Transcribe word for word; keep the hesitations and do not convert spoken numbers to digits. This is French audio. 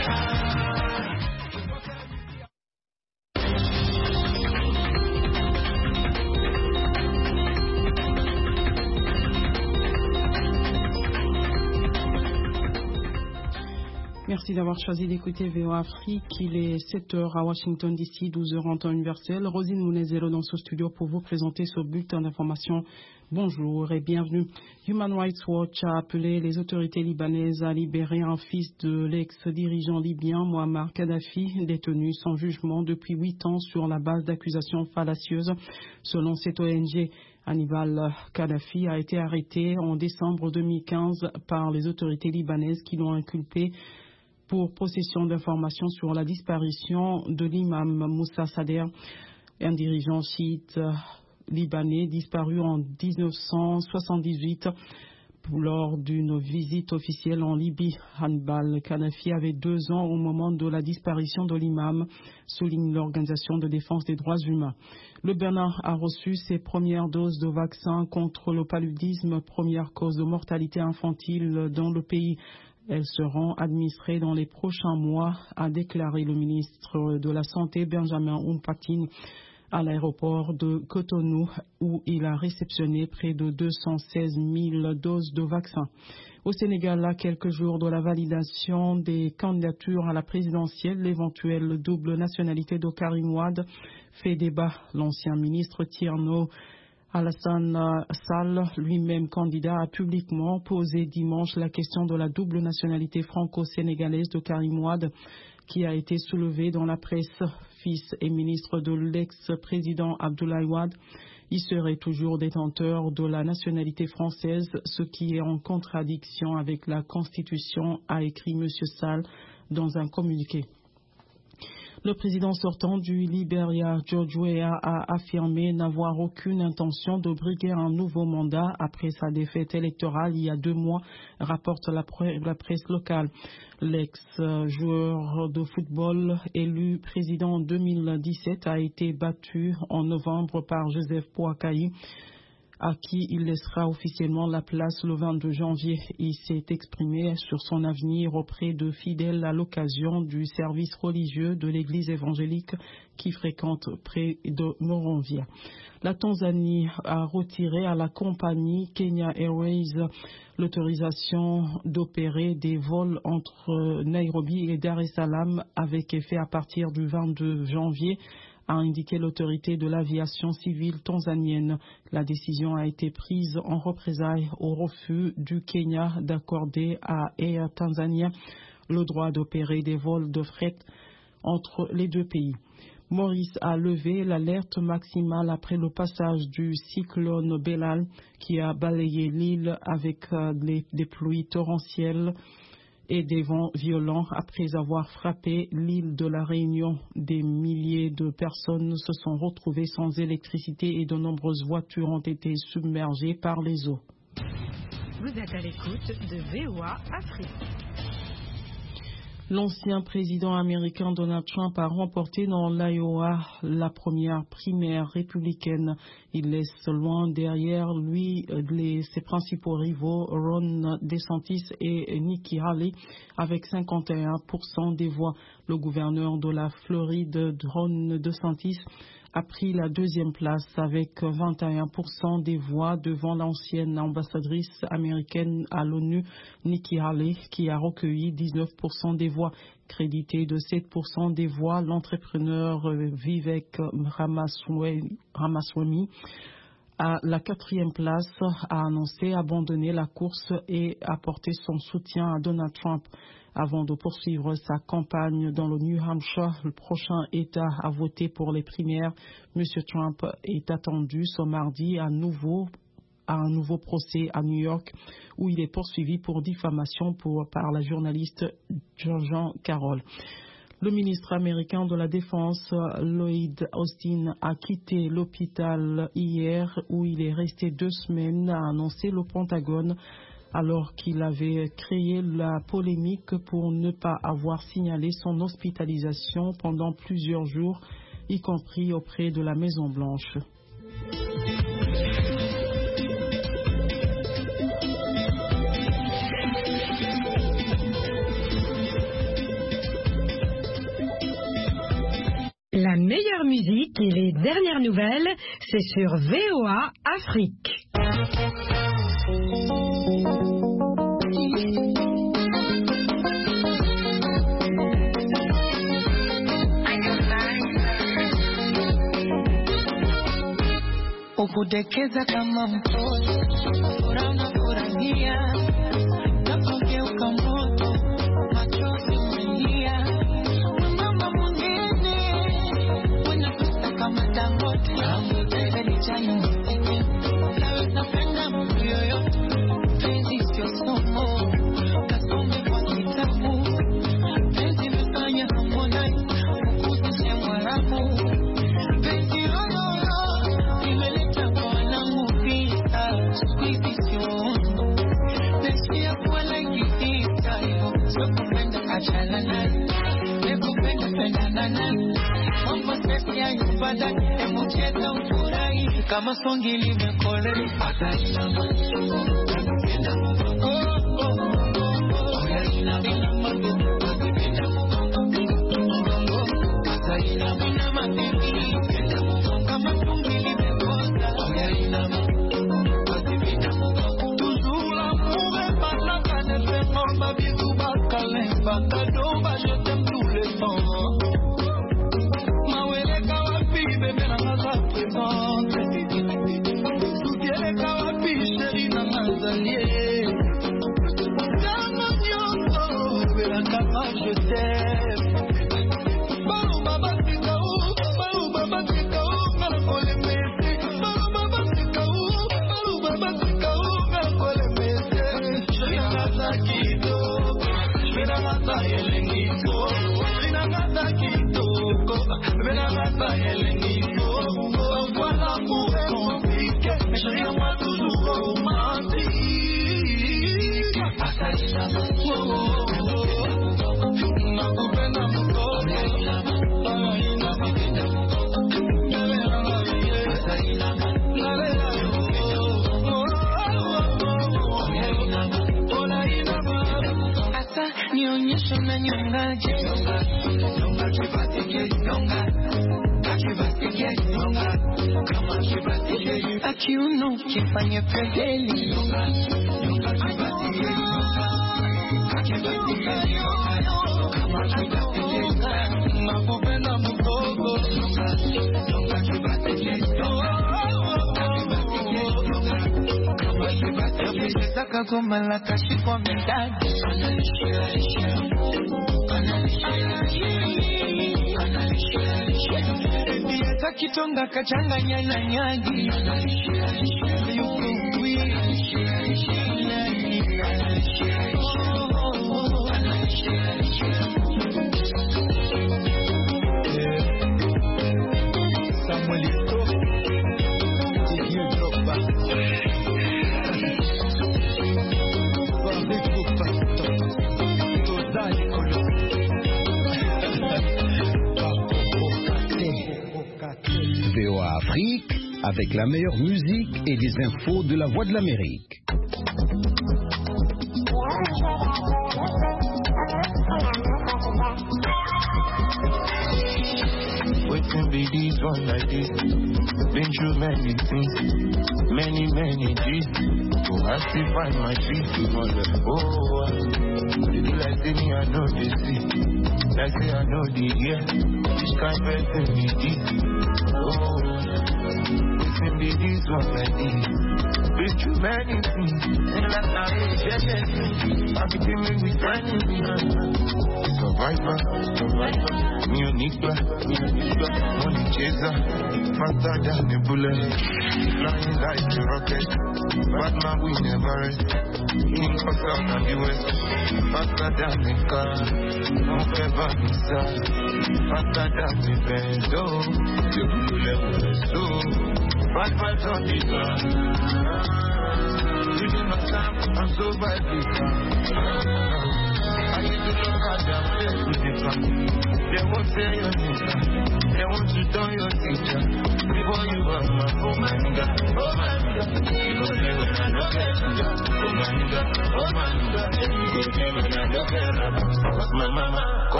Merci d'avoir choisi d'écouter V O A Afrique. Il est sept heures à Washington D C, douze heures en temps universel. Rosine Mounezero dans ce studio pour vous présenter ce bulletin d'information. Bonjour et bienvenue. Human Rights Watch a appelé les autorités libanaises à libérer un fils de l'ex-dirigeant libyen Muammar Kadhafi, détenu sans jugement depuis huit ans sur la base d'accusations fallacieuses. Selon cette O N G, Hannibal Kadhafi a été arrêté en décembre deux mille quinze par les autorités libanaises qui l'ont inculpé pour possession d'informations sur la disparition de l'imam Moussa Sader, un dirigeant chiite libanais disparu en mille neuf cent soixante-dix-huit lors d'une visite officielle en Libye. Hannibal Kadhafi avait deux ans au moment de la disparition de l'imam, souligne l'Organisation de défense des droits humains. Le Bénin a reçu ses premières doses de vaccin contre le paludisme, première cause de mortalité infantile dans le pays. Elles seront administrées dans les prochains mois, a déclaré le ministre de la Santé Benjamin Humpatine à l'aéroport de Cotonou, où il a réceptionné près de deux cent seize mille doses de vaccins. Au Sénégal, à quelques jours de la validation des candidatures à la présidentielle, l'éventuelle double nationalité de Karim Wade fait débat. L'ancien ministre Thierno Alassane Sall, lui-même candidat, a publiquement posé dimanche la question de la double nationalité franco-sénégalaise de Karim Wade, qui a été soulevée dans la presse. Fils et ministre de l'ex-président Abdoulaye Wade, il serait toujours détenteur de la nationalité française, ce qui est en contradiction avec la Constitution, a écrit M. Sall dans un communiqué. Le président sortant du Libéria, George Weah, a affirmé n'avoir aucune intention de briguer un nouveau mandat après sa défaite électorale il y a deux mois, rapporte la, pre- la presse locale. L'ex-joueur de football élu président en deux mille dix-sept a été battu en novembre par Joseph Boakai, à qui il laissera officiellement la place le vingt-deux janvier. Il s'est exprimé sur son avenir auprès de fidèles à l'occasion du service religieux de l'église évangélique qui fréquente près de Monrovia. La Tanzanie a retiré à la compagnie Kenya Airways l'autorisation d'opérer des vols entre Nairobi et Dar es Salaam avec effet à partir du vingt-deux janvier, a indiqué l'autorité de l'aviation civile tanzanienne. La décision a été prise en représailles au refus du Kenya d'accorder à Air Tanzania le droit d'opérer des vols de fret entre les deux pays. Maurice a levé l'alerte maximale après le passage du cyclone Belal qui a balayé l'île avec des, des pluies torrentielles et des vents violents. Après avoir frappé l'île de la Réunion, des milliers de personnes se sont retrouvées sans électricité et de nombreuses voitures ont été submergées par les eaux. Vous êtes à l'écoute de V O A Afrique. L'ancien président américain Donald Trump a remporté dans l'Iowa la première primaire républicaine. Il laisse loin derrière lui les, ses principaux rivaux Ron DeSantis et Nikki Haley avec cinquante et un pour cent des voix. Le gouverneur de la Floride, Ron DeSantis, a pris la deuxième place avec vingt et un pour cent des voix devant l'ancienne ambassadrice américaine à l'ONU, Nikki Haley, qui a recueilli dix-neuf pour cent des voix. Crédité de sept pour cent des voix, l'entrepreneur Vivek Ramaswamy, à la quatrième place, a annoncé abandonner la course et apporter son soutien à Donald Trump. Avant de poursuivre sa campagne dans le New Hampshire, le prochain État à voter pour les primaires, M. Trump est attendu ce mardi à nouveau à un nouveau procès à New York où il est poursuivi pour diffamation pour, par la journaliste Jean Carroll. Le ministre américain de la Défense, Lloyd Austin, a quitté l'hôpital hier où il est resté deux semaines, a annoncé le Pentagone, alors qu'il avait créé la polémique pour ne pas avoir signalé son hospitalisation pendant plusieurs jours, y compris auprès de la Maison-Blanche. La meilleure musique et les dernières nouvelles, c'est sur V O A Afrique. Ukudekeza kama mtoto, furaha unafurahia, napogeuka moto, machozi umelia. Mama mwingine, unapita kama Dangote, mbele chayo mwenye, nawe napenda mtu yoyote, penzi sio somo, kasome kwa kitabu, penzi mefanya Harmonize, ukuzishe Mwarabu, penzi kama songi limekole atainama napenda oh oh oh atainama napenda mgongo atainama na matindi kama songi limekosa atainama napenda mgongo toujours l'amour est pas la peine de faire ma vie tout bas câlin pas cadeau bah je t'aime tous les temps ma wele kawapi bébé na maza présente je t'aime. Balou baba tikao, balou baba tikao, malakole mese. Balou baba tikao, balou baba tikao, malakole mese. Shina gaza kito, shina gaza yelengito, shina gaza kito, shina gaza yelengito. Voilà pour être compliqué, mais je rien moi toujours romantique. Asaïna, oh oh. Nionyesho na nyongaje nyonga nyonga kibatike nyonga kibatike nyonga kama kibatike akiuno kifanye pedeli nyonga nyonga kibatike nyonga kibatike nyonga kama kibatike nakupenda mdogo nyonga nyonga kibatike nyonga kibatike nyonga kama kibatike saka goma la kashi kwa mendadi Kitonga kachanganya na nyagi V O A Afrique, avec la meilleure musique et les infos de la Voix de l'Amérique. Waiting be these one like this. Been through many things, many, many G's. Oh, I still find my feet. Oh, you do like say me, I know the sea. Like say I know the air. This kind of person me deep. Oh, waiting be these one like this. Been through many things, and like I ain't jealous. I became with friends. Survivor, survivor. Me a nigga, me a nigga. Money chaser, faster than a bullet. Flying like a rocket. Bad man we never rest. King for South and the West. Faster than a car. No ever miss out. Faster than a Benz. Oh, the blue level is so. Bad vibes on the ground. Living my time, I'm so bad this time. I used to look at them, play with the family. They won't say your name. They want to turn your teacher. Before you are my oh my God, oh my God. You go see when I look at you. Oh my God, oh my God. You go see when I look at you. My mama.